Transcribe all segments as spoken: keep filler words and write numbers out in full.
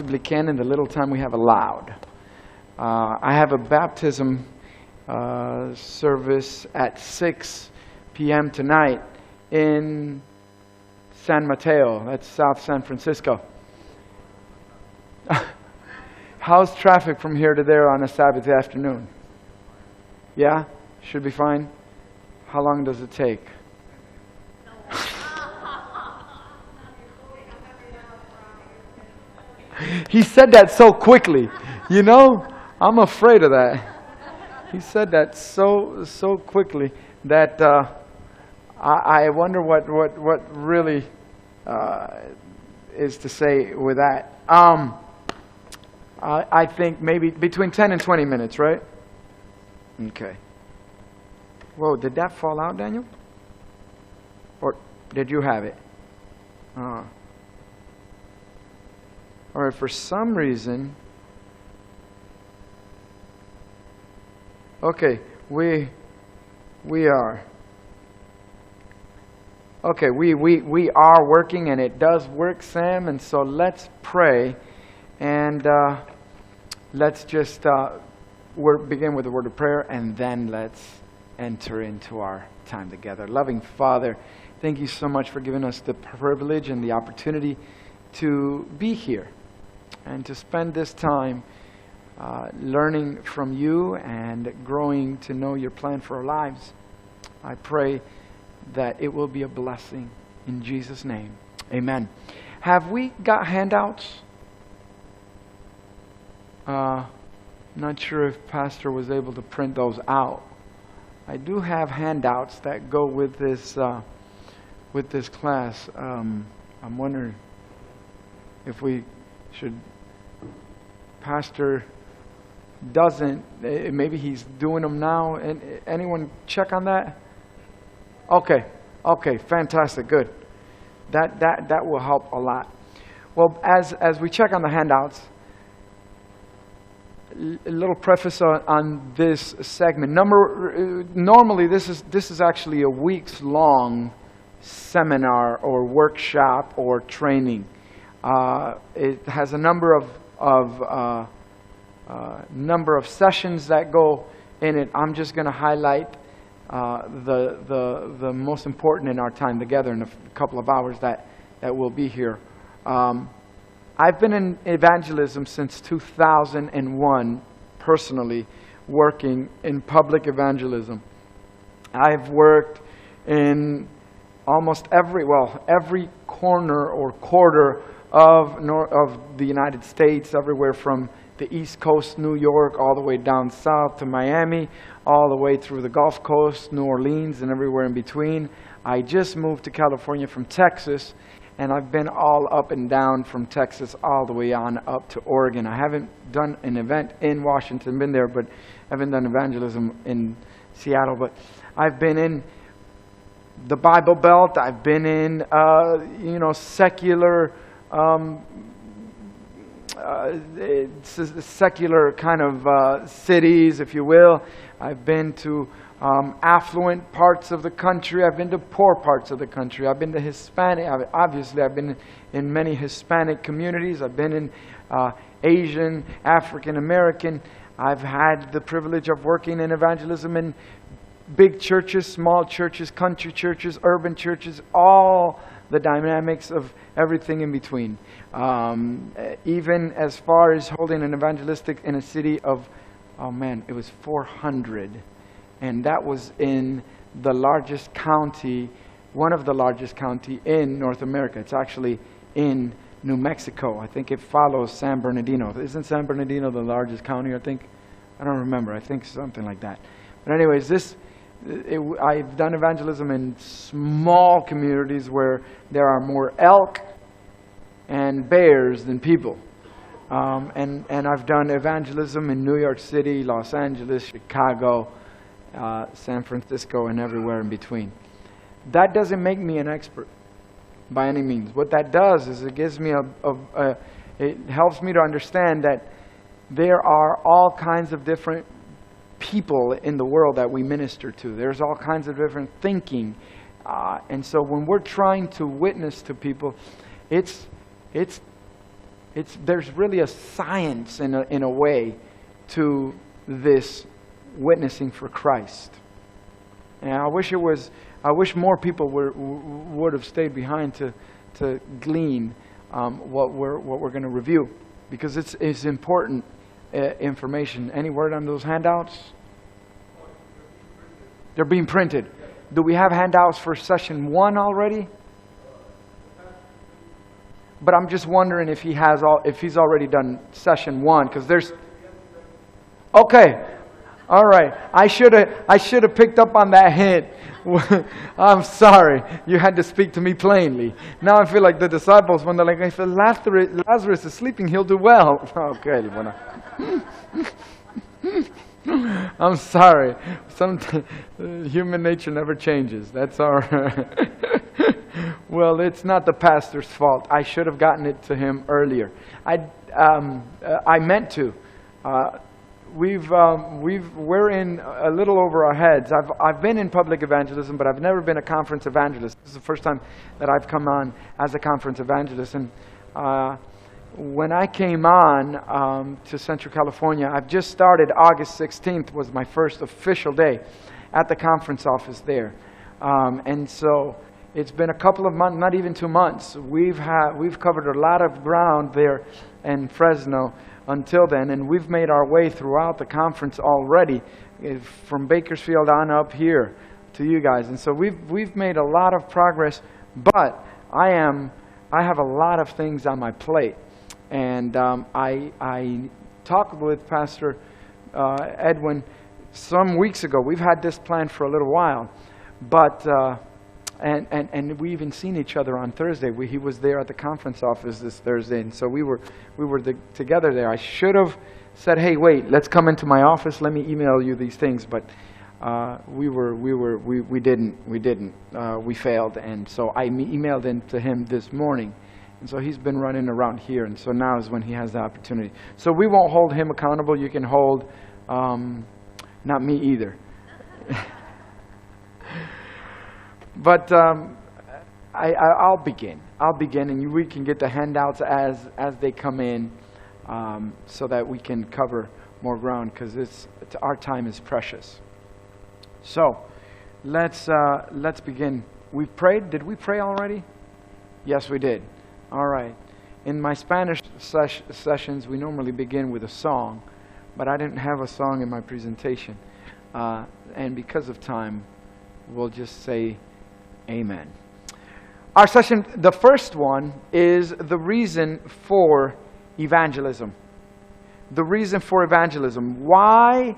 possibly can in the little time we have allowed. Uh, I have a baptism uh, service at six p.m. tonight in San Mateo. That's South San Francisco. How's traffic from here to there on a Sabbath afternoon? Yeah? Should be fine? How long does it take? He said that so quickly. You know, I'm afraid of that. He said that so so quickly that uh, I, I wonder what, what, what really uh, is to say with that. Um, I, I think maybe between ten and twenty minutes, right? Okay. Whoa, did that fall out, Daniel? Or did you have it? Uh, all right, for some reason... Okay, we we are. Okay, we, we, we are working, and it does work, Sam, and so let's pray, and uh, let's just uh, word, begin with a word of prayer, and then let's enter into our time together. Loving Father, thank you so much for giving us the privilege and the opportunity to be here and to spend this time uh, learning from you and growing to know your plan for our lives. I pray that it will be a blessing in Jesus' name. Amen. Have we got handouts? Uh, not sure if Pastor was able to print those out. I do have handouts that go with this uh, with this class. Um, I'm wondering if we should. Pastor doesn't. Maybe he's doing them now. And anyone check on that? Okay. Okay. Fantastic. Good. That that that will help a lot. Well, as as we check on the handouts. A little preface on, on this segment. Number, uh, normally, this is this is actually a weeks long seminar or workshop or training. Uh, it has a number of of uh, uh, number of sessions that go in it. I'm just going to highlight uh, the the the most important in our time together in a f- couple of hours that that will be here. Um, I've been in evangelism since two thousand one, personally, working in public evangelism. I've worked in almost every, well, every corner or quarter of nor- of the United States, everywhere from the East Coast, New York, all the way down south to Miami, all the way through the Gulf Coast, New Orleans, and everywhere in between. I just moved to California from Texas, and I've been all up and down from Texas all the way on up to Oregon. I haven't done an event in Washington, been there, but I haven't done evangelism in Seattle. But I've been in the Bible Belt. I've been in, uh, you know, secular, um, uh, secular kind of uh, cities, if you will. I've been to Um, affluent parts of the country. I've been to poor parts of the country. I've been to Hispanic. Obviously, I've been in many Hispanic communities. I've been in uh, Asian, African American. I've had the privilege of working in evangelism in big churches, small churches, country churches, urban churches, all the dynamics of everything in between. Um, even as far as holding an evangelistic in a city of, oh man, it was four hundred. And that was in the largest county, one of the largest county in North America. It's actually in New Mexico. I think it follows San Bernardino. Isn't San Bernardino the largest county, I think? I don't remember. I think something like that. But anyways, this it, I've done evangelism in small communities where there are more elk and bears than people. Um, and, and I've done evangelism in New York City, Los Angeles, Chicago, Uh, San Francisco, and everywhere in between. That doesn't make me an expert by any means. What that does is it gives me a, a, a it helps me to understand that there are all kinds of different people in the world that we minister to. There's all kinds of different thinking. Uh, and so when we're trying to witness to people, it's it's it's, there's really a science in a, in a way to this witnessing for Christ. And I wish it was, I wish more people were, would have stayed behind to, to glean um, what we're, what we're going to review, because it's, it's important uh, information. Any word on those handouts? They're being printed. Do we have handouts for session one already? But I'm just wondering if he has all, if he's already done session one, because there's. Okay, all right. I should have, I should have picked up on that hint. I'm sorry. You had to speak to me plainly. Now I feel like the disciples when they're like, if Lazarus, Lazarus is sleeping, he'll do well. Okay, bueno. I'm sorry. Some human nature never changes. That's all right. Well, it's not the pastor's fault. I should have gotten it to him earlier. I um, uh, I meant to. Uh, we've um, we've we're in a little over our heads. I've I've been in public evangelism, but I've never been a conference evangelist. This is the first time that I've come on as a conference evangelist, and. Uh, When I came on um, to Central California, I've just started. August sixteenth was my first official day at the conference office there. Um, and so it's been a couple of months, not even two months. We've, had, we've covered a lot of ground there in Fresno until then, and we've made our way throughout the conference already, from Bakersfield on up here to you guys. And so we've, we've made a lot of progress, but I am, I have a lot of things on my plate. And um, I, I talked with Pastor uh, Edwin some weeks ago. We've had this plan for a little while, but uh, and, and and we even seen each other on Thursday. We, he was there at the conference office this Thursday, and so we were we were the, together there. I should have said, "Hey, wait, let's come into my office. Let me email you these things," but uh, we were we were we, we didn't we didn't uh, we failed, and so I emailed in to him this morning. And so he's been running around here, and so now is when he has the opportunity. So we won't hold him accountable. You can hold, um, not me either. But um, I, I, I'll begin. I'll begin, and you, we can get the handouts as as they come in, um, so that we can cover more ground, because it's, it's our time is precious. So let's uh, let's begin. We prayed. Did we pray already? Yes, we did. All right. In my Spanish ses- sessions, we normally begin with a song, but I didn't have a song in my presentation. Uh, and because of time, we'll just say amen. Our session, the first one, is the reason for evangelism. The reason for evangelism. Why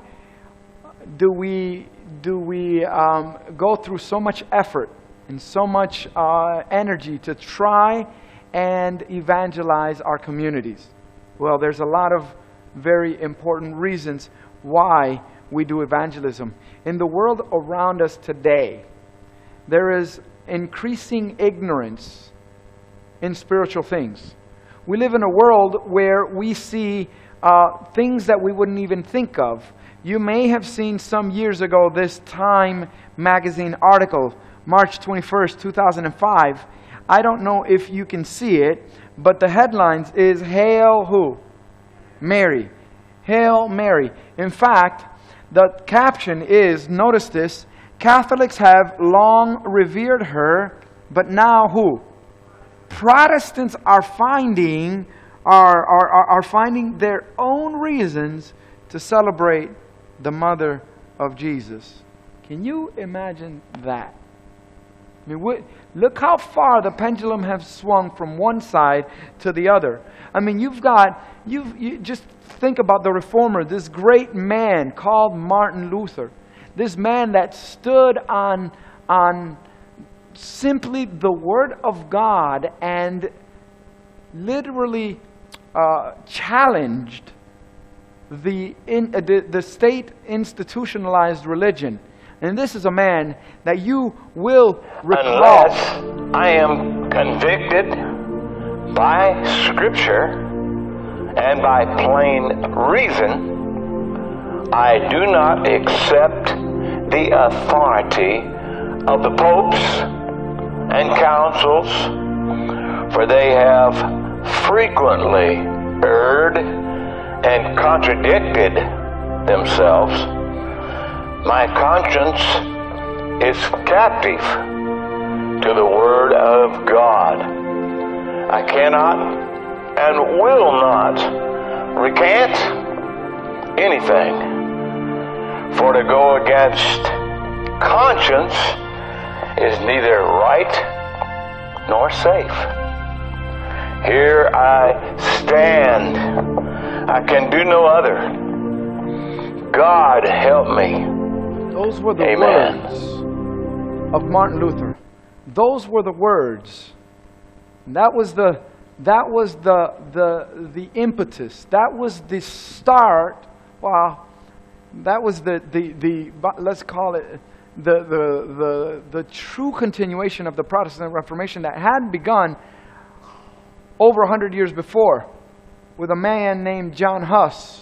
do we, do we um, go through so much effort and so much uh, energy to try and evangelize our communities? Well, there's a lot of very important reasons why we do evangelism. In the world around us today, there is increasing ignorance in spiritual things. We live in a world where we see uh, things that we wouldn't even think of. You may have seen some years ago this Time magazine article, March twenty-first, two thousand five. I don't know if you can see it, but the headlines is Hail who? Mary. Hail Mary. In fact, the caption is, notice this, Catholics have long revered her, but now who? Protestants are finding are, are, are finding their own reasons to celebrate the mother of Jesus. Can you imagine that? I mean, what, look how far the pendulum has swung from one side to the other. I mean, you've got, you've, you just think about the reformer, this great man called Martin Luther. This man that stood on, on simply the Word of God and literally uh, challenged the, in, uh, the, the state institutionalized religion. And this is a man that you will recall. Unless I am convicted by Scripture and by plain reason, I do not accept the authority of the popes and councils, for they have frequently erred and contradicted themselves, my conscience is captive to the Word of God. I cannot and will not recant anything, for to go against conscience is neither right nor safe. Here I stand. I can do no other. God help me. Those were the Amen. words of Martin Luther. Those were the words. That was the that was the the the impetus. That was the start. Well, that was the the the let's call it the the the the true continuation of the Protestant Reformation that had begun over a hundred years before with a man named John Huss.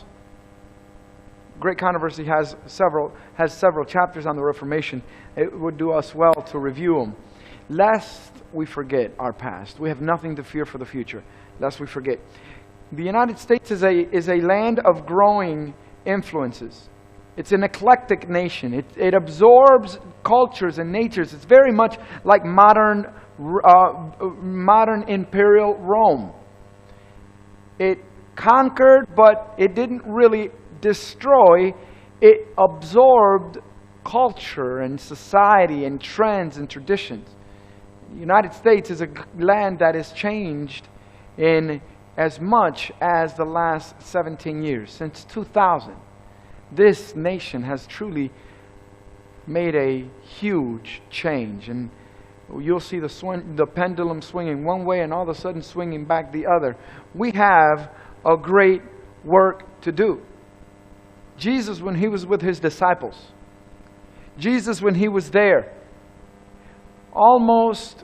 Great Controversy has several has several chapters on the Reformation. It would do us well to review them, lest we forget our past. We have nothing to fear for the future, lest we forget. The United States is a is a land of growing influences. It's an eclectic nation. It it absorbs cultures and natures. It's very much like modern uh, modern imperial Rome. It conquered, but it didn't really destroy. It absorbed culture and society and trends and traditions. The United States is a land that has changed in as much as the last seventeen years. Since two thousand, this nation has truly made a huge change. And you'll see the swing, the pendulum swinging one way and all of a sudden swinging back the other. We have a great work to do. Jesus, when he was with his disciples, Jesus, when he was there, almost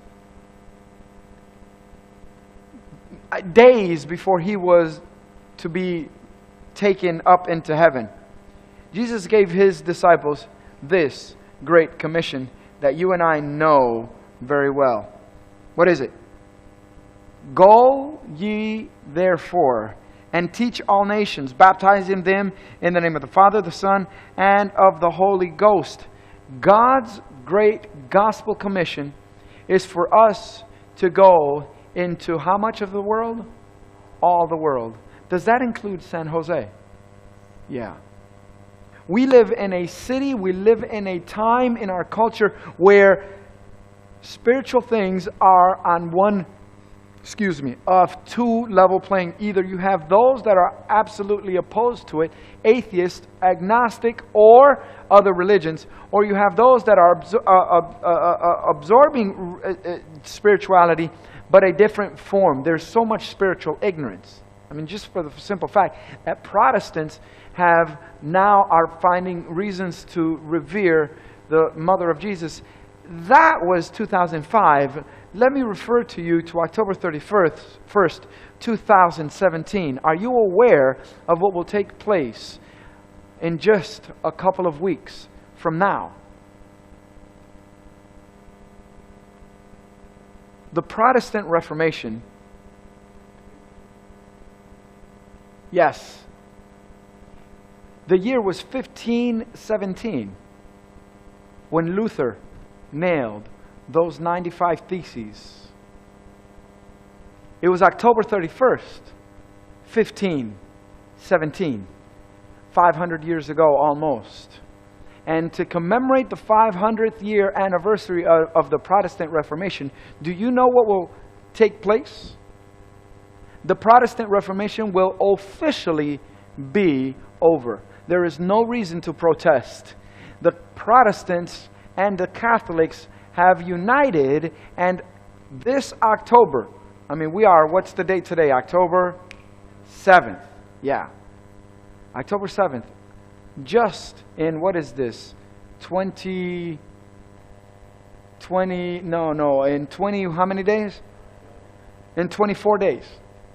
days before he was to be taken up into heaven, Jesus gave his disciples this great commission that you and I know very well. What is it? Go ye therefore and teach all nations, baptizing them in the name of the Father, the Son, and of the Holy Ghost. God's great gospel commission is for us to go into how much of the world? All the world. Does that include San Jose? Yeah. We live in a city, we live in a time in our culture where spiritual things are on one excuse me, of two level playing. Either you have those that are absolutely opposed to it, atheist, agnostic, or other religions, or you have those that are absor- uh, uh, uh, absorbing uh, spirituality, but a different form. There's so much spiritual ignorance. I mean, just for the simple fact that Protestants have now are finding reasons to revere the Mother of Jesus. That was two thousand five. Let me refer to you to October thirty-first, two thousand seventeen. Are you aware of what will take place in just a couple of weeks from now? The Protestant Reformation, yes, the year was fifteen seventeen when Luther nailed those ninety-five theses. It was October thirty-first, fifteen seventeen, five hundred years ago almost. And to commemorate the five hundredth year anniversary of, of the Protestant Reformation, do you know what will take place? The Protestant Reformation will officially be over. There is no reason to protest. The Protestants and the Catholics have united, and this October, I mean, we are, what's the date today? October seventh. Yeah. October seventh. Just in, what is this? twenty, twenty, no, no, in twenty, how many days? In twenty-four days.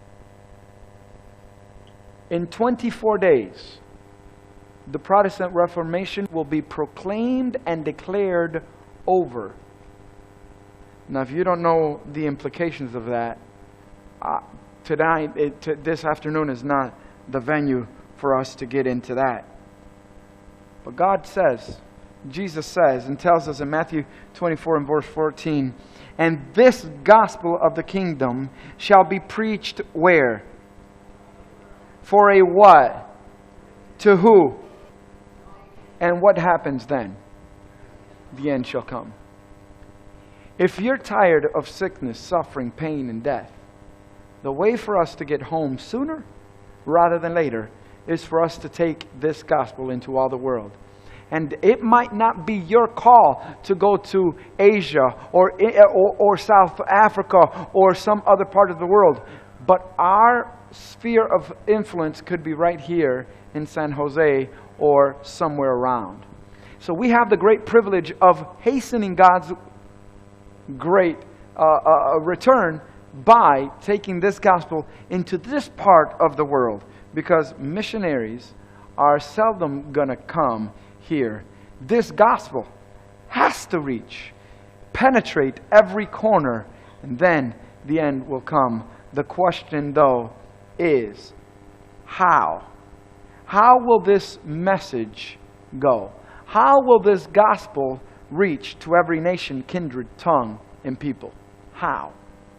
In twenty-four days, the Protestant Reformation will be proclaimed and declared over. Now, if you don't know the implications of that, uh, tonight, it, t- this afternoon is not the venue for us to get into that. But God says, Jesus says and tells us in Matthew twenty-four and verse fourteen, and this gospel of the kingdom shall be preached where? For a what? To who? And what happens then? The end shall come. If you're tired of sickness, suffering, pain, and death, the way for us to get home sooner rather than later is for us to take this gospel into all the world. And it might not be your call to go to Asia or, or, or South Africa or some other part of the world, but our sphere of influence could be right here in San Jose or somewhere around. So we have the great privilege of hastening God's great uh, uh, return by taking this gospel into this part of the world, because missionaries are seldom going to come here. This gospel has to reach, penetrate every corner, and then the end will come. The question, though, is how? How will this message go? How will this gospel reach to every nation, kindred, tongue, and people? How?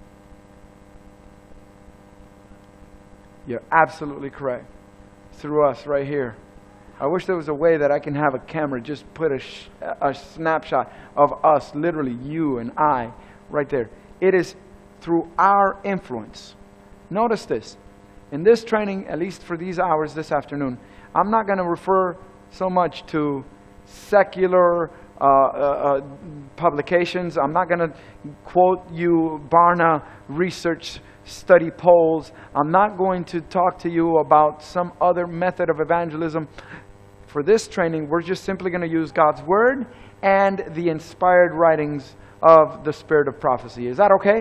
You're absolutely correct. Through us right here. I wish there was a way that I can have a camera just put a, sh- a snapshot of us, literally you and I, right there. It is through our influence. Notice this. In this training, at least for these hours this afternoon, I'm not going to refer so much to secular uh, uh, publications. I'm not going to quote you Barna research study polls. I'm not going to talk to you about some other method of evangelism. For this training, we're just simply going to use God's Word and the inspired writings of the Spirit of prophecy. Is that okay?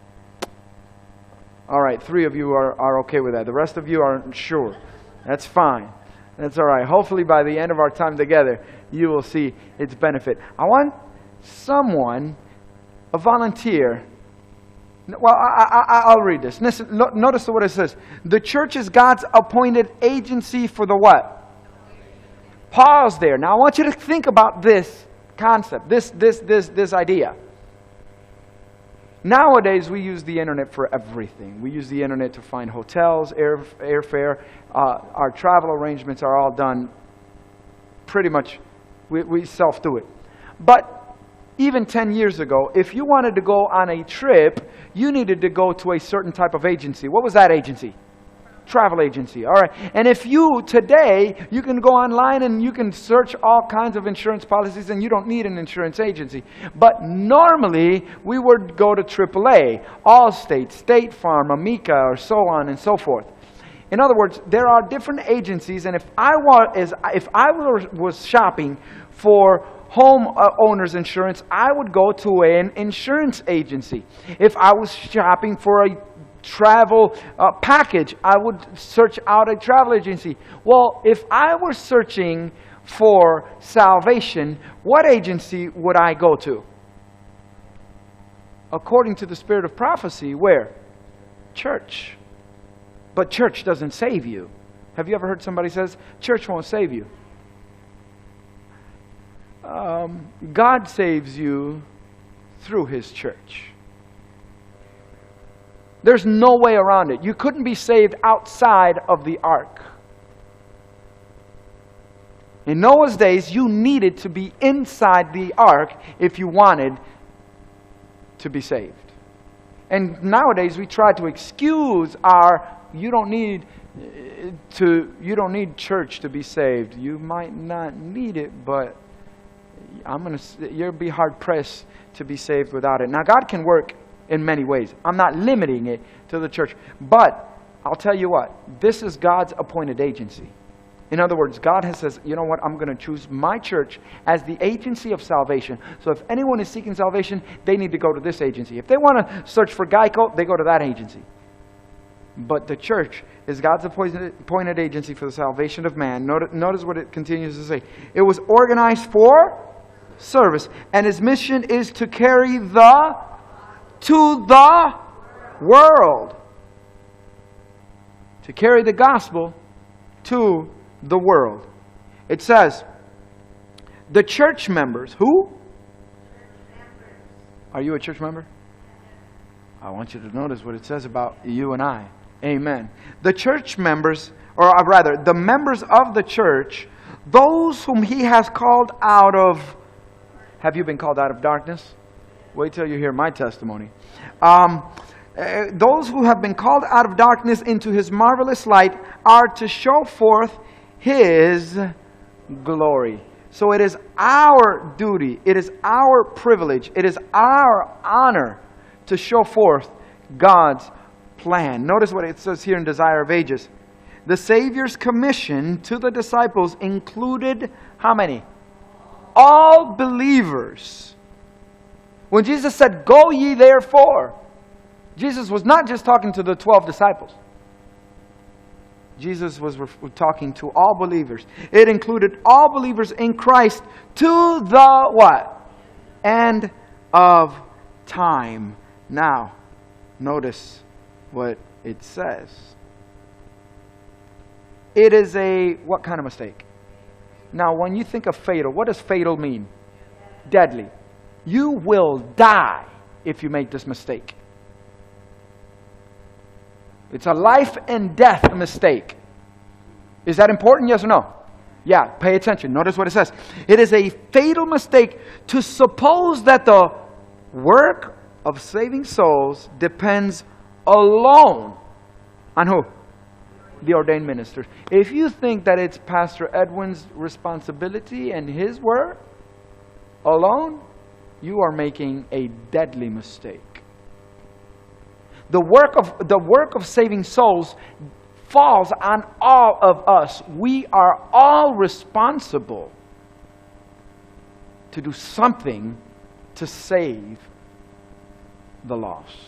All right, three of you are, are okay with that. The rest of you aren't sure. That's fine. That's all right. Hopefully by the end of our time together, you will see its benefit. I want someone, a volunteer. Well, I, I, I'll read this. Listen, notice what it says. The church is God's appointed agency for the what? Pause there. Now I want you to think about this concept, this, this, this, this idea. Nowadays, we use the internet for everything. We use the internet to find hotels, air, airfare. Uh, our travel arrangements are all done pretty much, we, we self-do it. But even ten years ago, if you wanted to go on a trip, you needed to go to a certain type of agency. What was that agency? Travel agency. All right. And if you, today, you can go online and you can search all kinds of insurance policies and you don't need an insurance agency. But normally, we would go to triple A, Allstate, State Farm, Amica, or so on and so forth. In other words, there are different agencies, and if I was, if I was shopping for home owner's insurance, I would go to an insurance agency. If I was shopping for a travel uh, package, I would search out a travel agency. Well, if I were searching for salvation, what agency would I go to? According to the Spirit of prophecy, where? Church. But church doesn't save you. Have you ever heard somebody says, church won't save you? Um, God saves you through His church. There's no way around it. You couldn't be saved outside of the ark. In Noah's days, you needed to be inside the ark if you wanted to be saved. And nowadays, we try to excuse our, you don't need to, you don't need church to be saved. You might not need it, but I'm gonna, you'll be hard pressed to be saved without it. Now, God can work in many ways. I'm not limiting it to the church. But I'll tell you what, this is God's appointed agency. In other words, God has says, you know what, I'm going to choose my church as the agency of salvation. So if anyone is seeking salvation, they need to go to this agency. If they want to search for Geico, they go to that agency. But the church is God's appointed agency for the salvation of man. Notice, notice what it continues to say. It was organized for service, and its mission is to carry the to the world. to carry the gospel to the world. It says, the church members, who? Are you a church member? I want you to notice what it says about you and I. Amen. The church members, or rather, the members of the church, those whom He has called out of... Have you been called out of darkness? Wait till you hear my testimony. Um, uh, those who have been called out of darkness into His marvelous light are to show forth His glory. So it is our duty, it is our privilege, it is our honor to show forth God's plan. Notice what it says here in Desire of Ages. The Savior's commission to the disciples included how many? All believers. When Jesus said, "Go ye therefore," Jesus was not just talking to the twelve disciples. Jesus was talking to all believers. It included all believers in Christ to the what? End of time. Now, notice what it says. It is a, what kind of mistake? Now, when you think of fatal, what does fatal mean? Deadly. You will die if you make this mistake. It's a life and death mistake. Is that important? Yes or no? Yeah, pay attention. Notice what it says. It is a fatal mistake to suppose that the work of saving souls depends alone on who? The ordained ministers. If you think that it's Pastor Edwin's responsibility and his work alone, you are making a deadly mistake. The work of the work of saving souls falls on all of us. We are all responsible to do something to save the lost.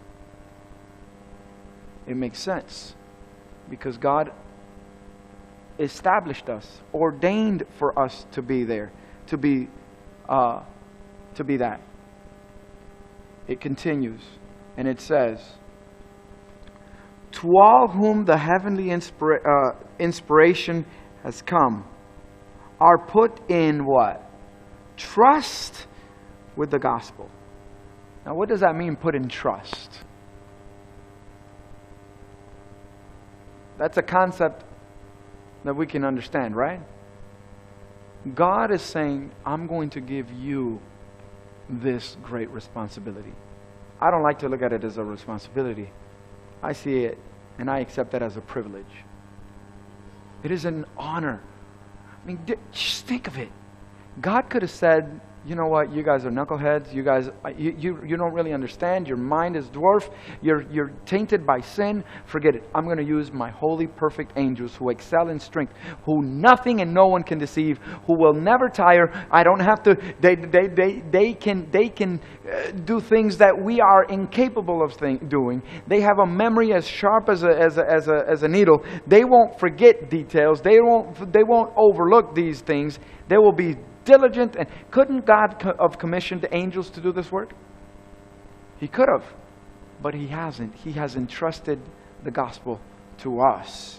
It makes sense because God established us, ordained for us to be there, to be uh, to be that. It continues. And it says, to all whom the heavenly inspira- uh, inspiration has come, are put in what? Trust with the gospel. Now, what does that mean, put in trust? That's a concept that we can understand, right? God is saying, I'm going to give you this great responsibility. I don't like to look at it as a responsibility. I see it and I accept that as a privilege. It is an honor. I mean, just think of it. God could have said, you know what, you guys are knuckleheads. You guys, you, you, you don't really understand. Your mind is dwarfed. You're, you're tainted by sin. Forget it. I'm going to use my holy, perfect angels who excel in strength, who nothing and no one can deceive, who will never tire. I don't have to, they, they, they, they can, they can uh, do things that we are incapable of thing, doing. They have a memory as sharp as a, as a, as a, as a needle. They won't forget details. They won't, they won't overlook these things. They will be diligent. And couldn't God have commissioned angels to do this work? He could have, but He hasn't. He has entrusted the gospel to us.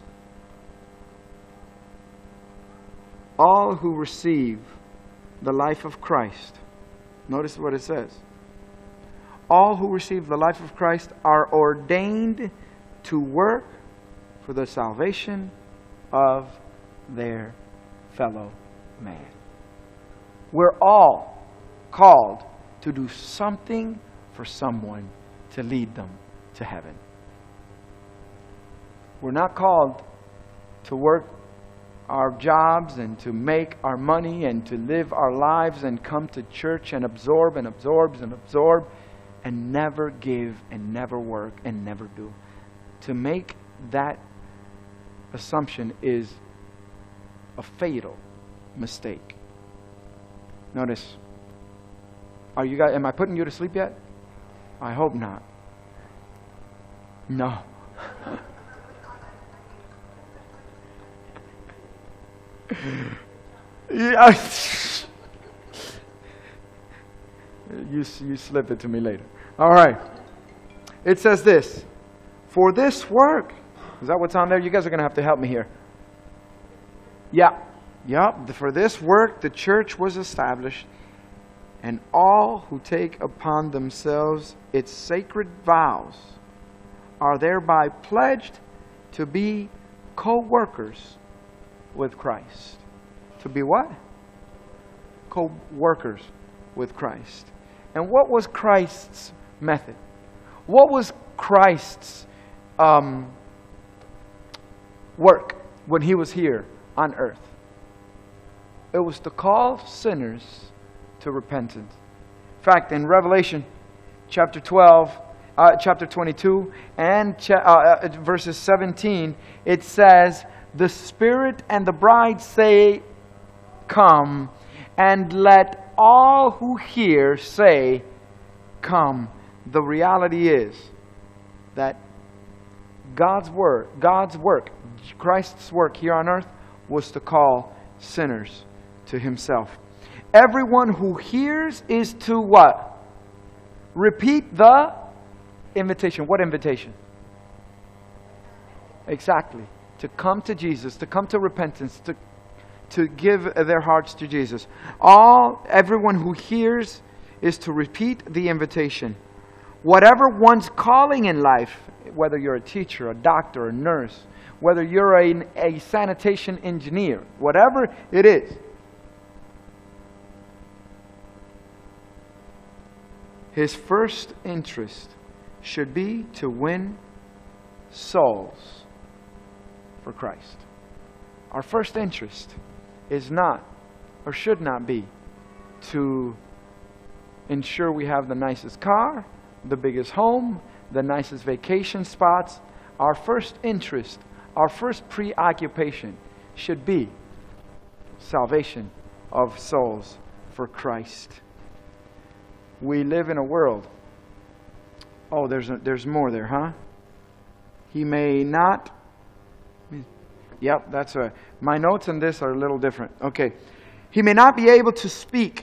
All who receive the life of Christ, notice what it says. All who receive the life of Christ are ordained to work for the salvation of their fellow man. We're all called to do something for someone to lead them to heaven. We're not called to work our jobs and to make our money and to live our lives and come to church and absorb and absorb and absorb and never give and never work and never do. To make that assumption is a fatal mistake. Notice, are you guys, am I putting you to sleep yet? I hope not. No. Yeah. you, you slip it to me later. All right. It says this, for this work Is that what's on there? You guys are going to have to help me here. Yeah. Yeah. For this work, the church was established, and all who take upon themselves its sacred vows are thereby pledged to be co-workers with Christ. To be what? Co-workers with Christ. And what was Christ's method? What was Christ's um, work when he was here on earth? It was to call sinners to repentance. In fact, in Revelation chapter twelve, uh, chapter twenty-two, and cha- uh, uh, verses seventeen, it says, "The Spirit and the bride say, 'Come,' and let all who hear say, 'Come.'" The reality is that God's work, God's work, Christ's work here on earth was to call sinners to himself. Everyone who hears is to what? Repeat the invitation. What invitation? Exactly. To come to Jesus, to come to repentance, to, to give their hearts to Jesus. All, everyone who hears is to repeat the invitation. Whatever one's calling in life, whether you're a teacher, a doctor, a nurse, whether you're a, a sanitation engineer, whatever it is, his first interest should be to win souls for Christ. Our first interest is not, or should not be, to ensure we have the nicest car, the biggest home, the nicest vacation spots. Our first interest, our first preoccupation should be salvation of souls for Christ. We live in a world. Oh, there's a, there's more there, huh? He may not. Yep, that's a. My notes on this are a little different. Okay. He may not be able to speak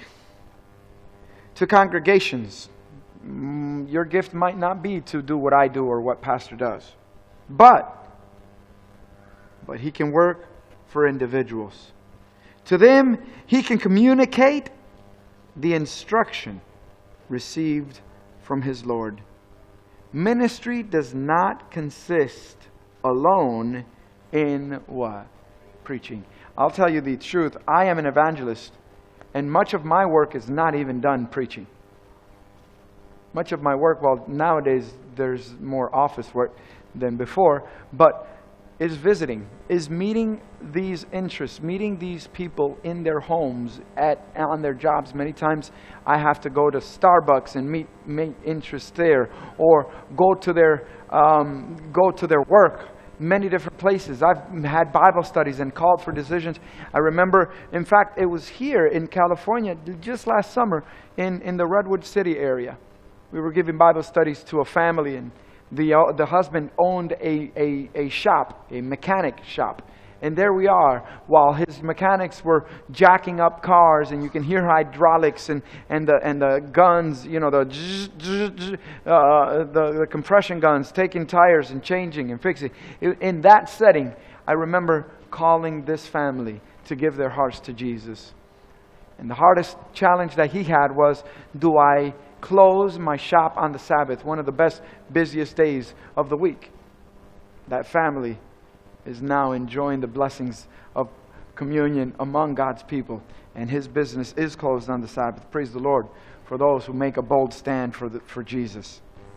to congregations. Your gift might not be to do what I do or what pastor does. But, but he can work for individuals. To them, he can communicate the instruction received from his Lord. Ministry does not consist alone in what? Preaching. I'll tell you the truth. I am an evangelist, and much of my work is not even done preaching. Much of my work, well, nowadays there's more office work than before, but is visiting, is meeting these interests, meeting these people in their homes, at on their jobs. Many times I have to go to Starbucks and meet meet interests there, or go to their um, go to their work. Many different places. I've had Bible studies and called for decisions. I remember, in fact, it was here in California just last summer in, in the Redwood City area. We were giving Bible studies to a family, and the uh, the husband owned a, a, a shop, a mechanic shop. And there we are, while his mechanics were jacking up cars, and you can hear hydraulics and, and the and the guns, you know, the zzz, zzz, zzz, uh, the, the compression guns, taking tires and changing and fixing. In that setting, I remember calling this family to give their hearts to Jesus. And the hardest challenge that he had was, do I close my shop on the Sabbath, one of the best, busiest days of the week? That family is now enjoying the blessings of communion among God's people, and his business is closed on the Sabbath. Praise the Lord for those who make a bold stand for the, for Jesus.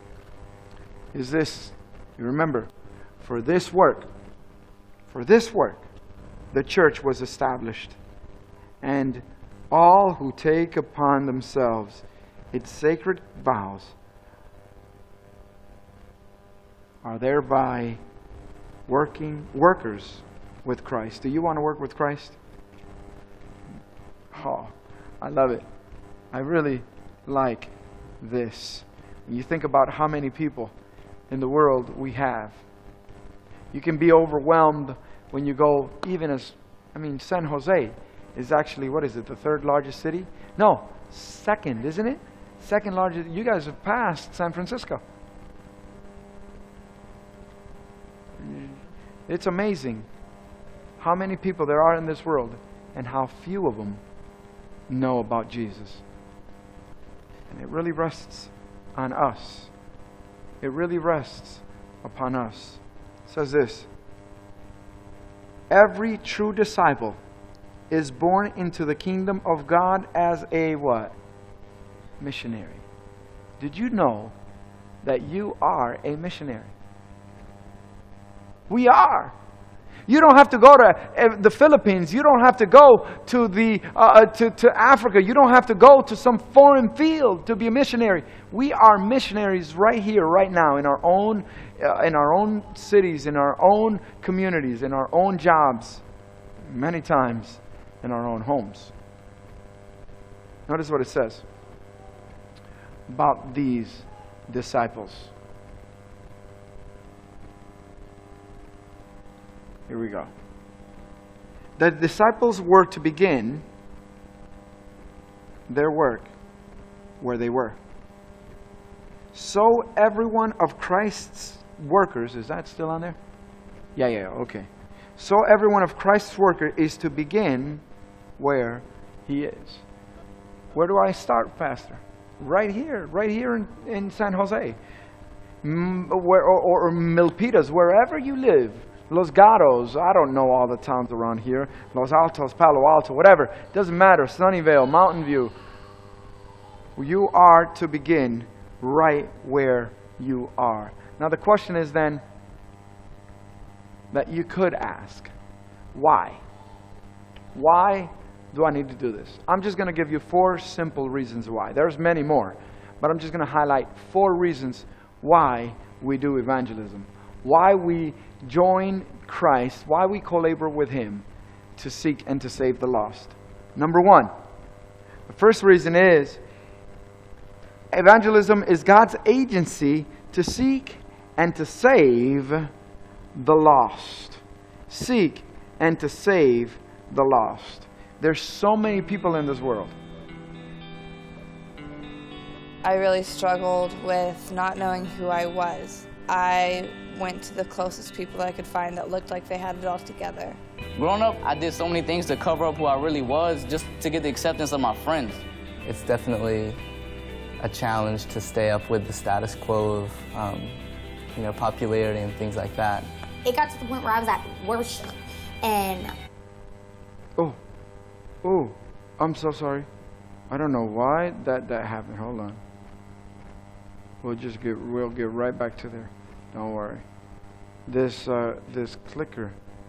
Is this, you remember, for this work, for this work, the church was established, and all who take upon themselves its sacred vows are thereby working workers with Christ. Do you want to work with Christ? Oh, I love it. I really like this. When you think about how many people in the world we have, you can be overwhelmed when you go even as, I mean, San Jose is actually, what is it, the third largest city? No, second, isn't it? Second largest. You guys have passed San Francisco. It's amazing how many people there are in this world and how few of them know about Jesus. And it really rests on us. It really rests upon us. It says this: every true disciple is born into the kingdom of God as a what? Missionary. Did you know that you are a missionary? We are. You don't have to go to the Philippines. You don't have to go to the uh, to, to Africa. You don't have to go to some foreign field to be a missionary. We are missionaries right here, right now, in our own uh, in our own cities, in our own communities, in our own jobs, many times in our own homes. Notice what it says about these disciples. Here we go. The disciples were to begin their work where they were. So every one of Christ's workers, is that still on there? Yeah, yeah, okay. So every one of Christ's workers is to begin where he is. Where do I start, Pastor? Right here, right here in, in San Jose. M- where, or, or Milpitas, wherever you live. Los Gatos, I don't know all the towns around here. Los Altos, Palo Alto, whatever. Doesn't matter. Sunnyvale, Mountain View. You are to begin right where you are. Now the question is then that you could ask, why? Why do I need to do this? I'm just going to give you four simple reasons why. There's many more, but I'm just going to highlight four reasons why we do evangelism. Why we join Christ, why we co-labor with Him to seek and to save the lost. Number one, the first reason is evangelism is God's agency to seek and to save the lost. Seek and to save the lost. There's so many people in this world. I really struggled with not knowing who I was. I went to the closest people I could find that looked like they had it all together. Growing up, I did so many things to cover up who I really was, just to get the acceptance of my friends. It's definitely a challenge to stay up with the status quo of, um, you know, popularity and things like that. It got to the point where I was at worship, and... Oh, oh, I'm so sorry. I don't know why that, that happened. Hold on. We'll just get, we'll get right back to there. Don't worry. This, uh, this clicker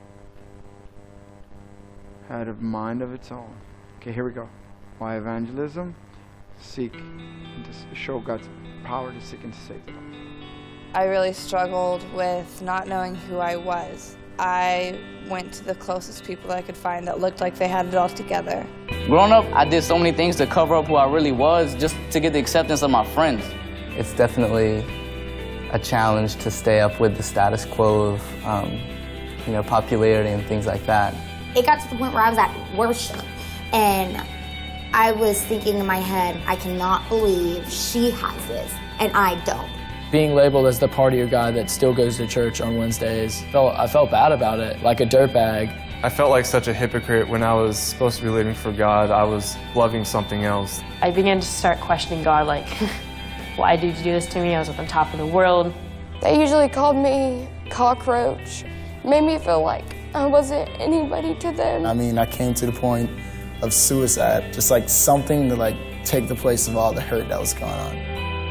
had a mind of its own. Okay, here we go. Why evangelism? Seek and to show God's power to seek and to save the lost. I really struggled with not knowing who I was. I went to the closest people I could find that looked like they had it all together. Growing up, I did so many things to cover up who I really was, just to get the acceptance of my friends. It's definitely a challenge to stay up with the status quo of, um, you know, popularity and things like that. It got to the point where I was at worship, and I was thinking in my head, I cannot believe she has this, and I don't. Being labeled as the partier guy that still goes to church on Wednesdays, felt, I felt bad about it, like a dirtbag. I felt like such a hypocrite when I was supposed to be living for God. I was loving something else. I began to start questioning God, like, why did you do this to me? I was at the top of the world. They usually called me cockroach. Made me feel like I wasn't anybody to them. I mean, I came to the point of suicide, just like something to like take the place of all the hurt that was going on.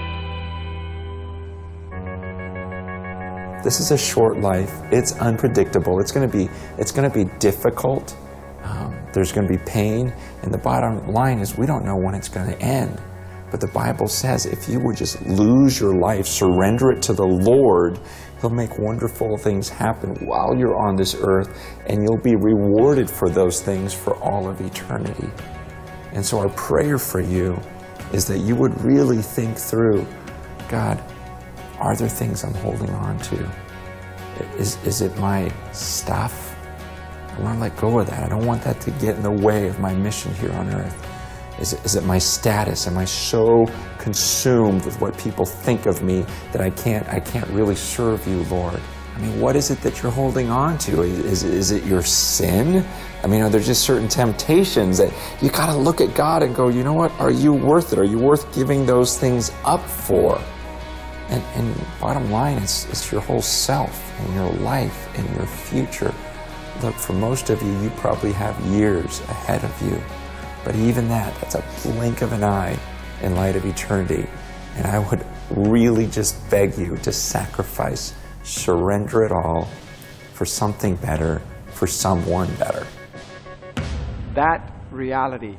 This is a short life. It's unpredictable. It's going to be, it's going to be difficult. Um, there's going to be pain. And the bottom line is we don't know when it's going to end. But the Bible says if you would just lose your life, surrender it to the Lord, He'll make wonderful things happen while you're on this earth, and you'll be rewarded for those things for all of eternity. And so our prayer for you is that you would really think through, God, are there things I'm holding on to? Is, is it my stuff? I want to let go of that. I don't want that to get in the way of my mission here on earth. Is it, is it my status? Am I so consumed with what people think of me that I can't, I can't really serve you, Lord? I mean, what is it that you're holding on to? Is, is it your sin? I mean, are there just certain temptations that you got to look at God and go, you know what? Are you worth it? Are you worth giving those things up for? And, and bottom line, it's, it's your whole self and your life and your future. Look, for most of you, you probably have years ahead of you. But even that, that's a blink of an eye in light of eternity. And I would really just beg you to sacrifice, surrender it all for something better, for someone better. That reality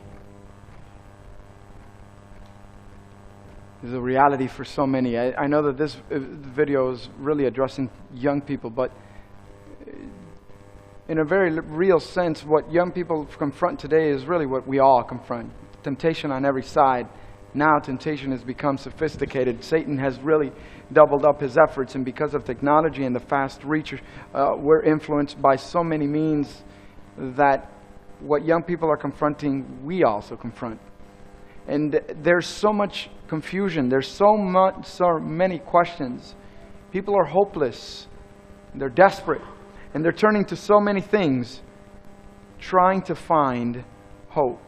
is a reality for so many. I, I know that this video is really addressing young people, but in a very real sense, what young people confront today is really what we all confront. Temptation on every side. Now temptation has become sophisticated. Satan has really doubled up his efforts, and because of technology and the fast reach, uh, we're influenced by so many means that what young people are confronting, we also confront. And there's so much confusion. There's so much, so many questions. People are hopeless. They're desperate. And they're turning to so many things, trying to find hope.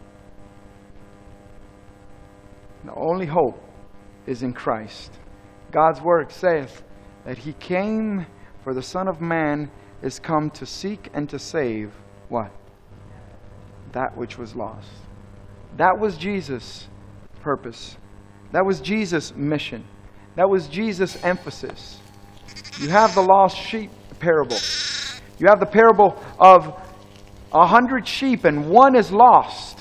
The only hope is in Christ. God's word saith that He came, for the Son of Man is come to seek and to save what? That which was lost. That was Jesus' purpose. That was Jesus' mission. That was Jesus' emphasis. You have the lost sheep parable. You have the parable of a hundred sheep and one is lost.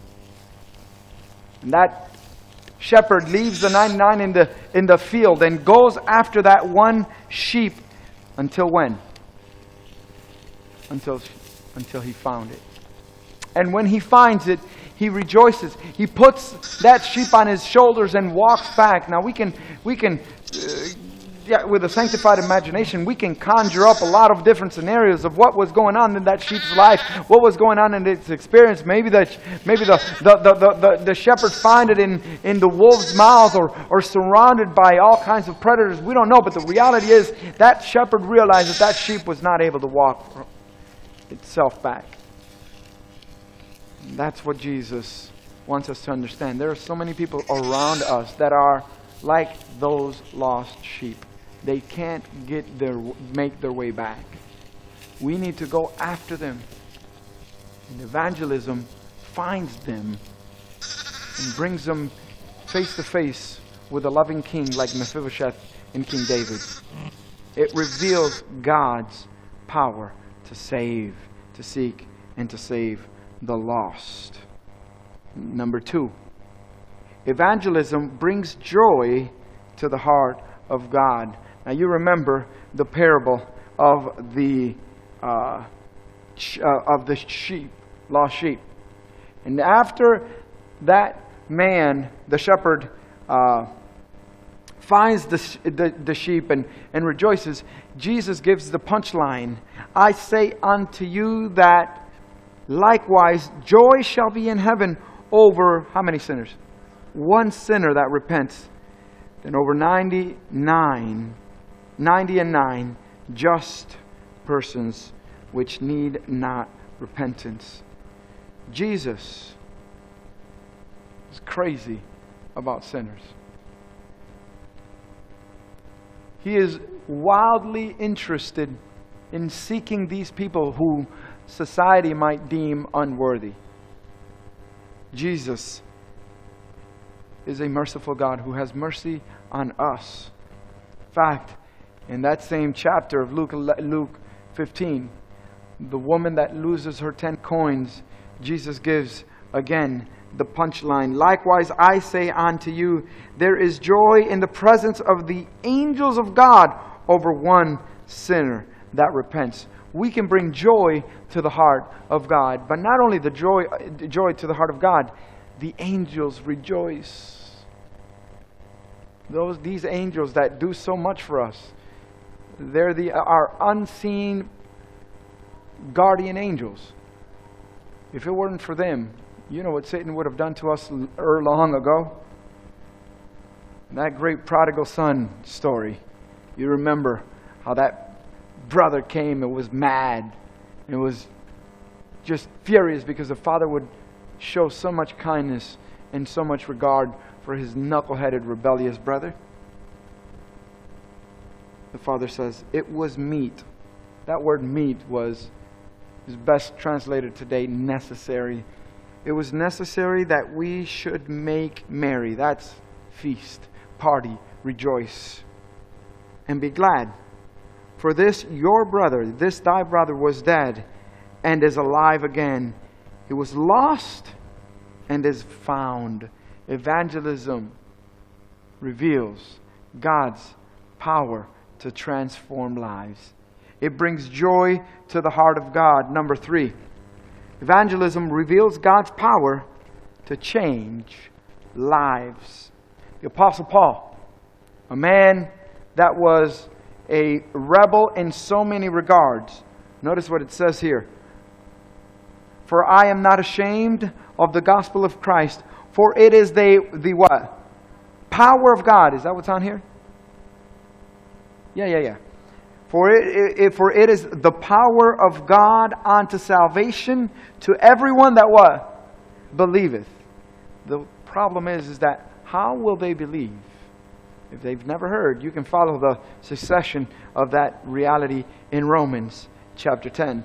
And that shepherd leaves the ninety-nine in the, in the field and goes after that one sheep until when? Until, until he found it. And when he finds it, he rejoices. He puts that sheep on his shoulders and walks back. Now we can, we can, uh, yeah, with a sanctified imagination, we can conjure up a lot of different scenarios of what was going on in that sheep's life, what was going on in its experience. Maybe the, maybe the, the, the, the, the, the shepherd find it in, in the wolf's mouth, or, or surrounded by all kinds of predators. We don't know, but the reality is that shepherd realized that that sheep was not able to walk itself back. That's what Jesus wants us to understand. There are so many people around us that are like those lost sheep. They can't get their make their way back. We need to go after them. And evangelism finds them and brings them face to face with a loving king like Mephibosheth and King David. It reveals God's power to save, to seek, and to save the lost. Number two, evangelism brings joy to the heart of God. Now you remember the parable of the uh, ch- uh, of the sheep, lost sheep. And after that man, the shepherd, uh, finds the, sh- the, the sheep and, and rejoices, Jesus gives the punchline. I say unto you that likewise joy shall be in heaven over how many sinners? One sinner that repents. Then over ninety-nine, ninety and nine just persons which need not repentance. Jesus is crazy about sinners. He is wildly interested in seeking these people who society might deem unworthy. Jesus is a merciful God who has mercy on us. In fact, in that same chapter of Luke, Luke fifteen, the woman that loses her ten coins, Jesus gives again the punchline. Likewise, I say unto you, there is joy in the presence of the angels of God over one sinner that repents. We can bring joy to the heart of God. But not only the joy, joy to the heart of God, the angels rejoice. Those, these angels that do so much for us, they're the, our unseen guardian angels. If it weren't for them, you know what Satan would have done to us er long ago? That great prodigal son story. You remember how that brother came and was mad. It was just furious because the father would show so much kindness and so much regard for his knuckle-headed, rebellious brother. The father says, it was meet. That word meet was, is best translated today, necessary. It was necessary that we should make merry. That's feast, party, rejoice, and be glad. For this your brother, this thy brother was dead and is alive again. He was lost and is found. Evangelism reveals God's power to transform lives. It brings joy to the heart of God. Number three, evangelism reveals God's power to change lives. The Apostle Paul, a man that was a rebel in so many regards. Notice what it says here. For I am not ashamed of the gospel of Christ, for it is the, the what? Power of God. Is that what's on here? Yeah, yeah, yeah. For it, it, for it is the power of God unto salvation to everyone that what? Believeth. The problem is, is that how will they believe? If they've never heard, you can follow the succession of that reality in Romans chapter ten.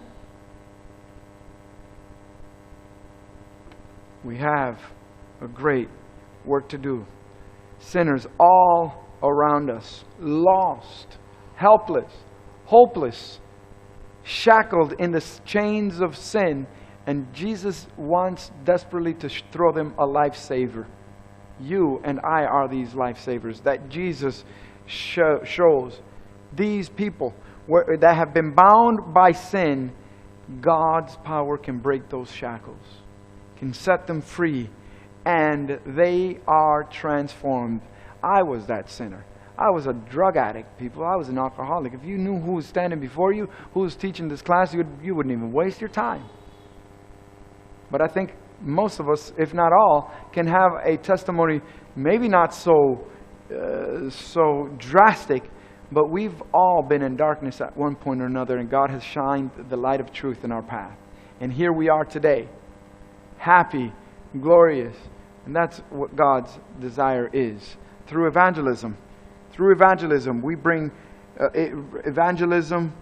We have a great work to do. Sinners all around us, lost, helpless, hopeless, shackled in the chains of sin, and Jesus wants desperately to throw them a lifesaver. You and I are these lifesavers that Jesus show, shows. These people where, that have been bound by sin, God's power can break those shackles, can set them free, and they are transformed. I was that sinner. I was a drug addict, people. I was an alcoholic. If you knew who was standing before you, who was teaching this class, you, would, you wouldn't even waste your time. But I think most of us, if not all, can have a testimony, maybe not so, uh, so drastic, but we've all been in darkness at one point or another, and God has shined the light of truth in our path. And here we are today, happy, glorious. And that's what God's desire is. Through evangelism. Through evangelism, we bring, uh, evangelism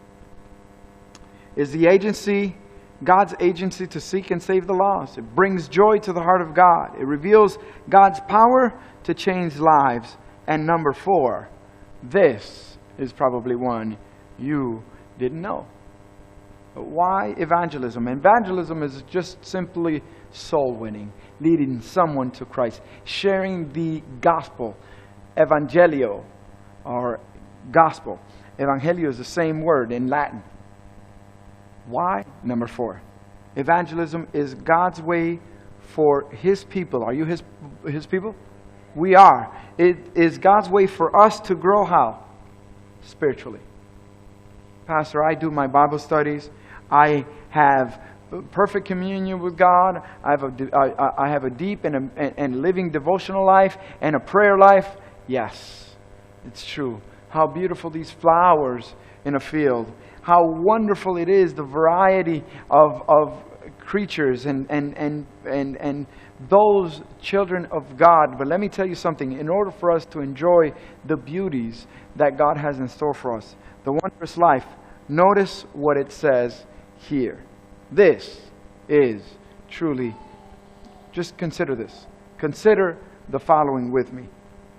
is the agency, God's agency to seek and save the lost. It brings joy to the heart of God. It reveals God's power to change lives. And number four, this is probably one you didn't know. But why evangelism? Evangelism is just simply soul winning, leading someone to Christ, sharing the gospel. Evangelio, or gospel. Evangelio is the same word in Latin. Why? Number four. Evangelism is God's way for His people. Are you His, His people? We are. It is God's way for us to grow how? Spiritually. Pastor, I do my Bible studies. I have perfect communion with God. I have a, I, I have a deep and, a, and living devotional life and a prayer life. Yes, it's true. How beautiful these flowers in a field. How wonderful it is, the variety of, of creatures and, and, and, and, and those children of God. But let me tell you something. In order for us to enjoy the beauties that God has in store for us, the wondrous life, notice what it says here. This is truly, just consider this. Consider the following with me.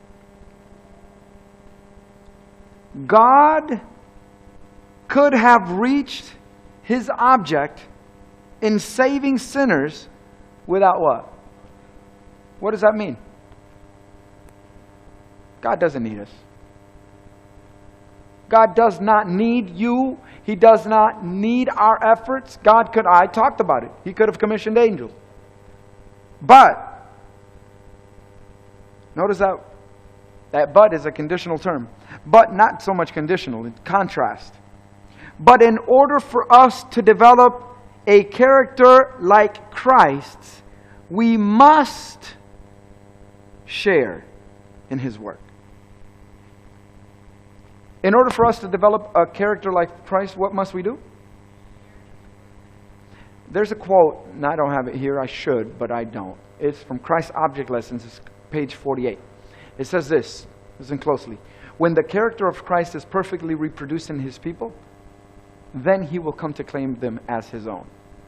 God could have reached His object in saving sinners without what? What does that mean? God doesn't need us. God does not need you. He does not need our efforts. God could, I talked about it. He could have commissioned angels. But, notice that that but is a conditional term. But not so much conditional, in contrast. But in order for us to develop a character like Christ's, we must share in His work. In order for us to develop a character like Christ, what must we do? There's a quote, and I don't have it here. I should, but I don't. It's from Christ Object Lessons. It's page forty-eight. It says this. Listen closely. When the character of Christ is perfectly reproduced in his people, then he will come to claim them as his own.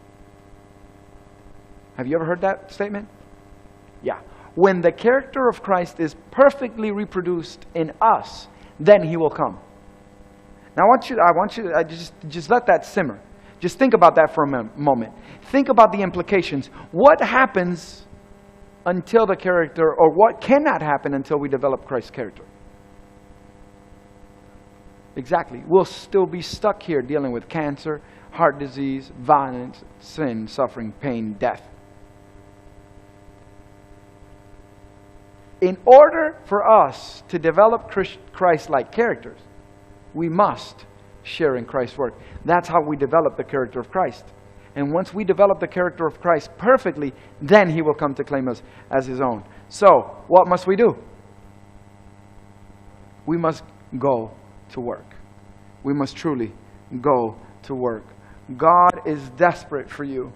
Have you ever heard that statement? Yeah. When the character of Christ is perfectly reproduced in us, then he will come. Now I want you, I want you to I just, just let that simmer. Just think about that for a moment. Think about the implications. What happens until the character, or what cannot happen until we develop Christ's character? Exactly. We'll still be stuck here dealing with cancer, heart disease, violence, sin, suffering, pain, death. In order for us to develop Christ-like characters, we must share in Christ's work. That's how we develop the character of Christ. And once we develop the character of Christ perfectly, then he will come to claim us as his own. So, what must we do? We must go to work. We must truly go to work. God is desperate for you.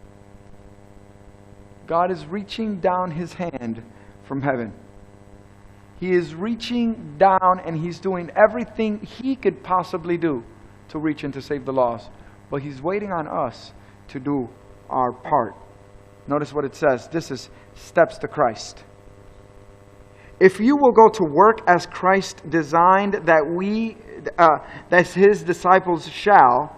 God is reaching down his hand from heaven. He is reaching down and he's doing everything he could possibly do to reach and to save the lost. But he's waiting on us to do our part. Notice what it says. This is steps to Christ. If you will go to work as Christ designed that we, uh, that his disciples shall,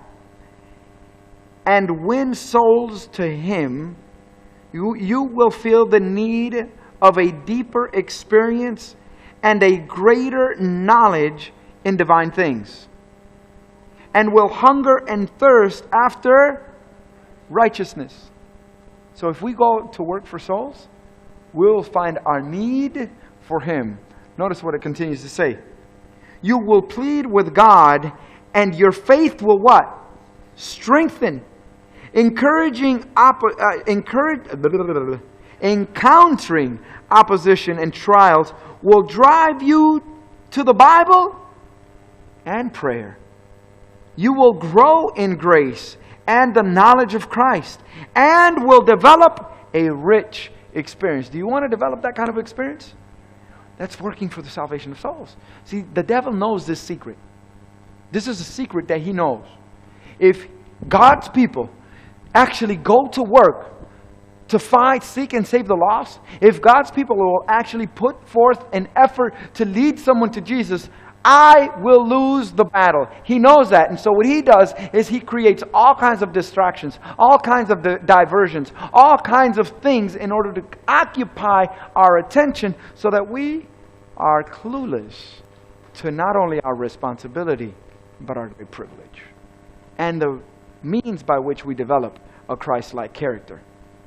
and win souls to him, you, you will feel the need of a deeper experience and a greater knowledge in divine things, and will hunger and thirst after righteousness. So if we go to work for souls, we'll find our need for him. Notice what it continues to say. You will plead with God, and your faith will what? Strengthen. Encouraging, oppo- uh, encourage, encountering opposition and trials will drive you to the Bible and prayer. You will grow in grace and the knowledge of Christ, and will develop a rich experience. Do you want to develop that kind of experience? That's working for the salvation of souls. See, the devil knows this secret. This is a secret that he knows. If God's people actually go to work to find, seek, and save the lost, if God's people will actually put forth an effort to lead someone to Jesus, I will lose the battle. He knows that. And so what he does is he creates all kinds of distractions, all kinds of di- diversions, all kinds of things in order to occupy our attention so that we are clueless to not only our responsibility, but our great privilege and the means by which we develop a Christ-like character.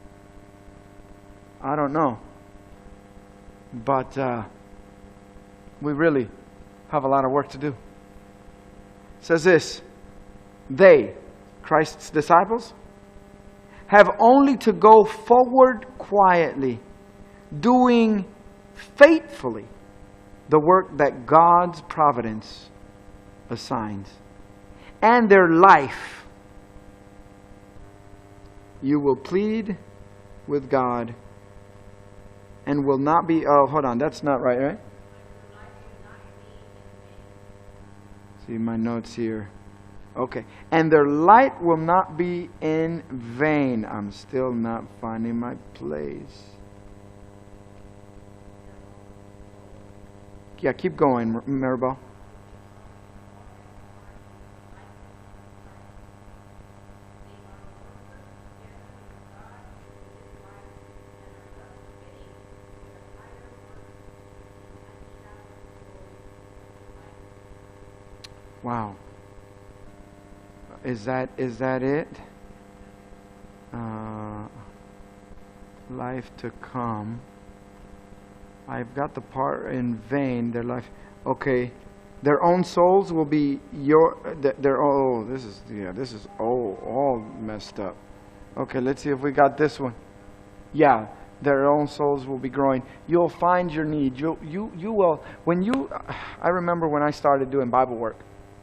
I don't know, but uh, we really have a lot of work to do. It says this, they, Christ's disciples, have only to go forward quietly, doing faithfully the work that God's providence assigns. And their life, you will plead with God and will not be, oh, hold on, that's not right, right? See my notes here. Okay. And their light will not be in vain. I'm still not finding my place. Yeah, keep going, Maribel. Wow. Is that is that it? Uh, life to come. I've got the part in vain. Their life. Okay. Their own souls will be your. Their oh. This is yeah. This is oh all messed up. Okay. Let's see if we got this one. Yeah. their own souls will be growing. You'll find your need. You you you will. When you, I remember when I started doing Bible work.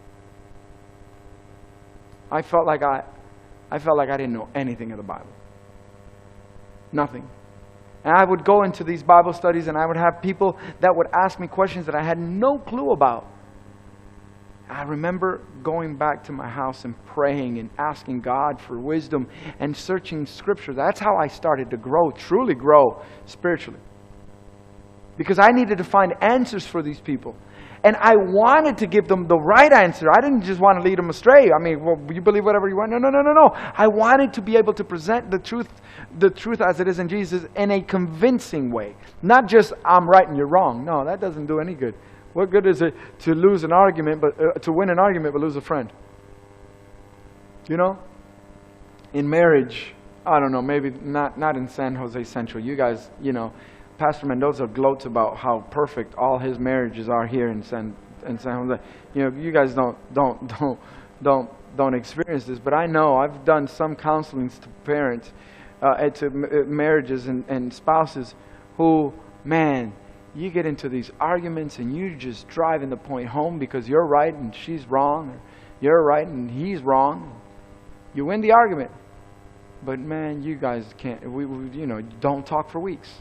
I felt like I, I felt like I didn't know anything of the Bible. Nothing. And I would go into these Bible studies and I would have people that would ask me questions that I had no clue about. I remember going back to my house and praying and asking God for wisdom and searching Scripture. That's how I started to grow, truly grow spiritually. Because I needed to find answers for these people. And I wanted to give them the right answer. I didn't just want to lead them astray. I mean, well, you believe whatever you want. No, no, no, no, no. I wanted to be able to present the truth, the truth as it is in Jesus in a convincing way. Not just, I'm right and you're wrong. No, that doesn't do any good. What good is it to lose an argument, but uh, to win an argument, but lose a friend? You know? In marriage, I don't know, maybe not, not in San Jose Central. You guys, you know, Pastor Mendoza gloats about how perfect all his marriages are here in San in San Jose. You know, you guys don't don't don't don't don't experience this, but I know I've done some counseling to parents, uh, to marriages and, and spouses who, man, you get into these arguments and you just driving the point home because you're right and she's wrong, or you're right and he's wrong. You win the argument, but man, you guys can't. We, we you know don't talk for weeks.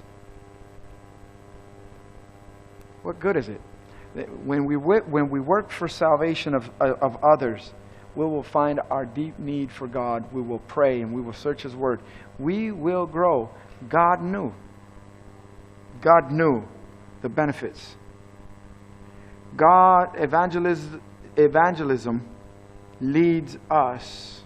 What good is it? When we when we work for salvation of of others, we will find our deep need for God. We will pray and we will search His Word. We will grow. God knew. God knew the benefits. God evangelism evangelism leads us.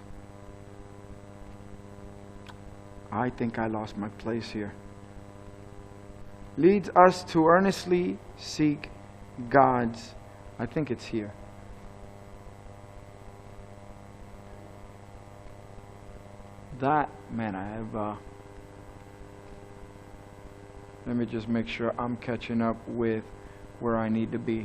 I think I lost my place here. Leads us to earnestly seek God's, I think it's here. That, man, I have, uh, let me just make sure I'm catching up with where I need to be.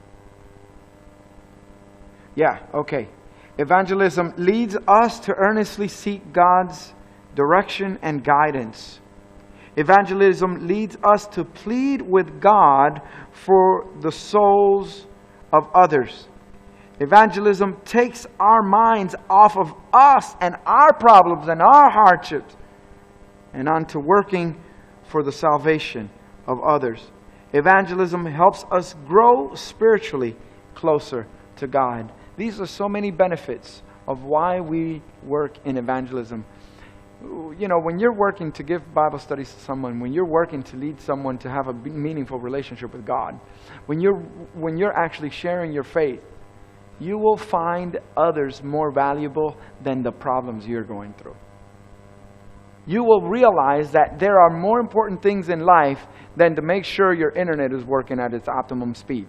Yeah, okay. Evangelism leads us to earnestly seek God's direction and guidance. Evangelism leads us to plead with God for the souls of others. Evangelism takes our minds off of us and our problems and our hardships and onto working for the salvation of others. Evangelism helps us grow spiritually closer to God. These are so many benefits of why we work in evangelism. You know, when you're working to give Bible studies to someone, when you're working to lead someone to have a meaningful relationship with God, when you're when you're actually sharing your faith, you will find others more valuable than the problems you're going through. You will realize that there are more important things in life than to make sure your internet is working at its optimum speed.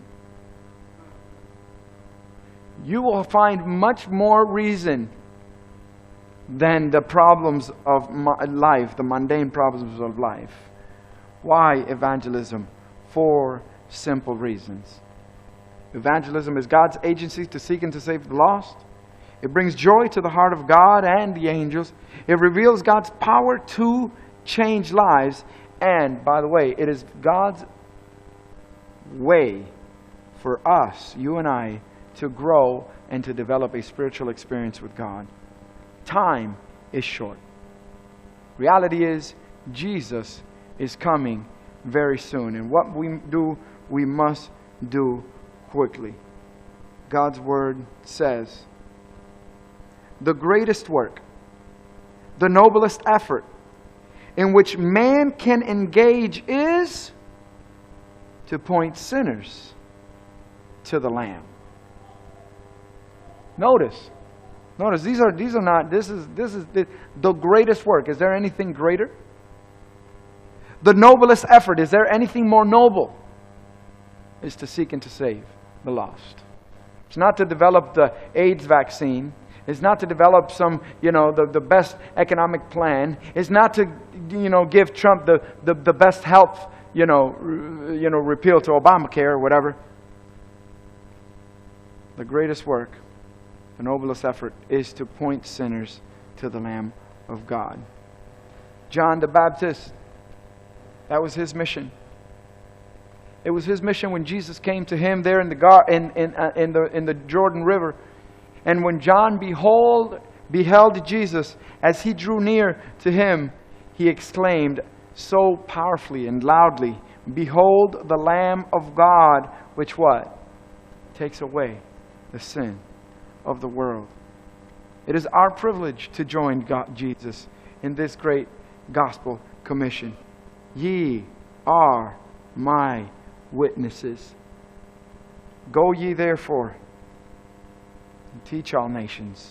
You will find much more reason than the problems of life, the mundane problems of life. Why evangelism? For simple reasons. Evangelism is God's agency to seek and to save the lost. It brings joy to the heart of God and the angels. It reveals God's power to change lives. And, by the way, it is God's way for us, you and I, to grow and to develop a spiritual experience with God. Time is short. Reality is, Jesus is coming very soon. And what we do, we must do quickly. God's Word says, the greatest work, the noblest effort in which man can engage is to point sinners to the Lamb. Notice. Notice, these are these are not, this is this is the, the greatest work. Is there anything greater? The noblest effort, is there anything more noble? Is to seek and to save the lost. It's not to develop the AIDS vaccine. It's not to develop some, you know, the, the best economic plan. It's not to, you know, give Trump the, the, the best health, you know, re, you know, repeal to Obamacare or whatever. The greatest work, the noblest effort, is to point sinners to the Lamb of God. John the Baptist, That was his mission. It was his mission when Jesus came to him there in the gar- in in uh, in the in the Jordan River, and when John behold beheld Jesus as he drew near to him, he exclaimed so powerfully and loudly, "Behold the Lamb of God, which what? Takes away the sin of the world." It is our privilege to join God, Jesus in this great gospel commission. Ye are my witnesses. Go ye therefore and teach all nations.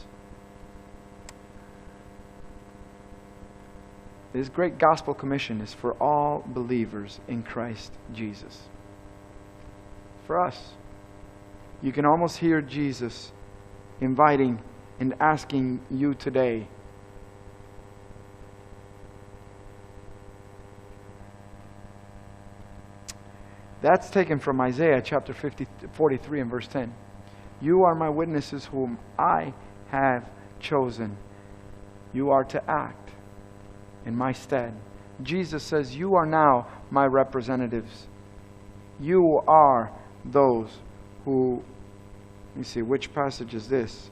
This great gospel commission is for all believers in Christ Jesus. For us. You can almost hear Jesus inviting and asking you today, that's taken from Isaiah chapter fifty, forty-three and verse ten. You are my witnesses whom I have chosen. You are to act in my stead. Jesus says, you are now my representatives. You are those who, let me see, which passage is this?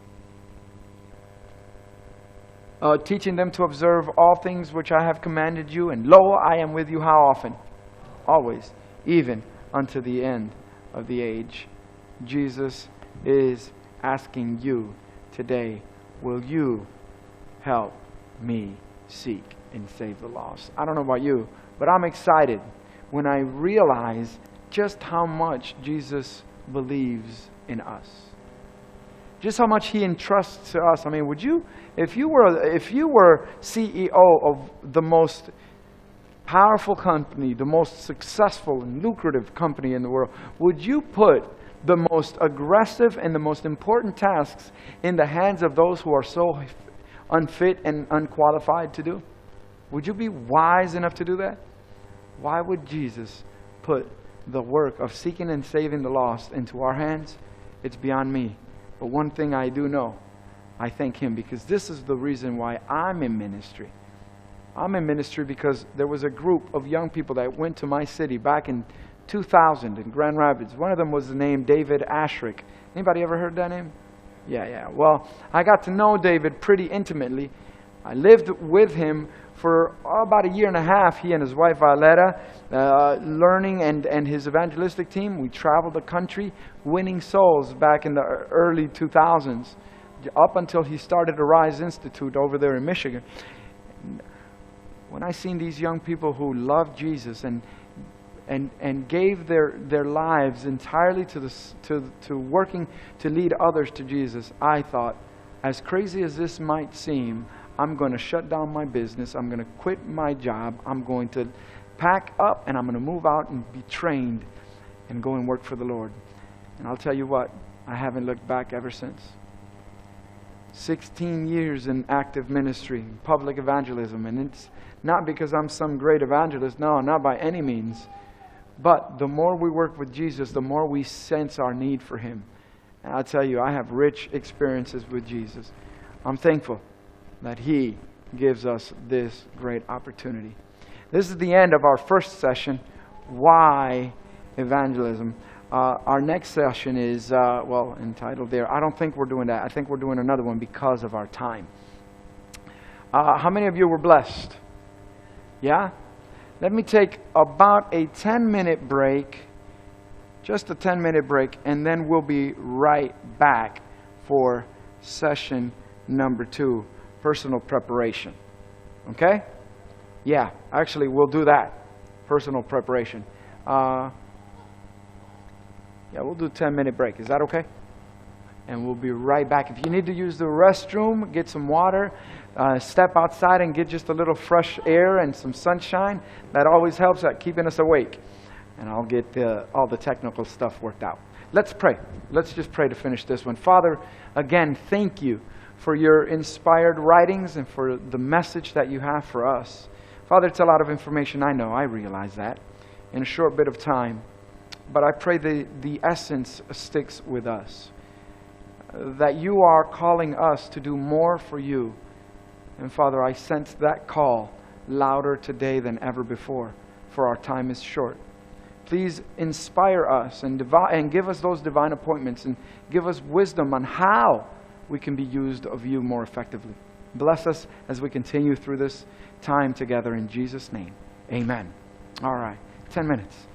Uh, teaching them to observe all things which I have commanded you, and lo, I am with you how often? Always, even unto the end of the age. Jesus is asking you today, will you help me seek and save the lost? I don't know about you, but I'm excited when I realize just how much Jesus believes in us. Just how much He entrusts to us. I mean, would you, if you were, if you were C E O of the most powerful company, the most successful and lucrative company in the world, would you put the most aggressive and the most important tasks in the hands of those who are so unfit and unqualified to do? Would you be wise enough to do that? Why would Jesus put the work of seeking and saving the lost into our hands? It's beyond me. But one thing I do know, I thank Him, because this is the reason why I'm in ministry. I'm in ministry because there was a group of young people that went to my city back in two thousand in Grand Rapids. One of them was the name David Ashrick. Anybody ever heard that name? Yeah, yeah. Well, I got to know David pretty intimately. I lived with him for about a year and a half, he and his wife Violetta, uh, learning and, and his evangelistic team. We traveled the country winning souls back in the early two thousands, up until he started Arise Institute over there in Michigan. When I seen these young people who loved Jesus and and and gave their, their lives entirely to, the, to, to working to lead others to Jesus, I thought, as crazy as this might seem, I'm going to shut down my business. I'm going to quit my job. I'm going to pack up and I'm going to move out and be trained and go and work for the Lord. And I'll tell you what, I haven't looked back ever since. sixteen years in active ministry, public evangelism. And it's not because I'm some great evangelist. No, not by any means. But the more we work with Jesus, the more we sense our need for Him. And I'll tell you, I have rich experiences with Jesus. I'm thankful that He gives us this great opportunity. This is the end of our first session, Why Evangelism? Uh, our next session is, uh, well, entitled there. I don't think we're doing that. I think we're doing another one because of our time. Uh, how many of you were blessed? Yeah? Let me take about a ten-minute break, just a ten-minute break, and then we'll be right back for session number two, personal preparation. Okay? Yeah, actually, we'll do that, personal preparation. Uh, yeah, we'll do a ten-minute break. Is that okay? And we'll be right back. If you need to use the restroom, get some water, uh, step outside and get just a little fresh air and some sunshine, that always helps at keeping us awake. And I'll get the, all the technical stuff worked out. Let's pray. Let's just pray to finish this one. Father, again, thank you for your inspired writings and for the message that you have for us. Father, it's a lot of information. I know. I realize that in a short bit of time. But I pray the, the essence sticks with us. That you are calling us to do more for you. And Father, I sense that call louder today than ever before. for our time is short. Please inspire us and, divi- and give us those divine appointments and give us wisdom on how we can be used of you more effectively. Bless us as we continue through this time together in Jesus' name. Amen. All right, ten minutes.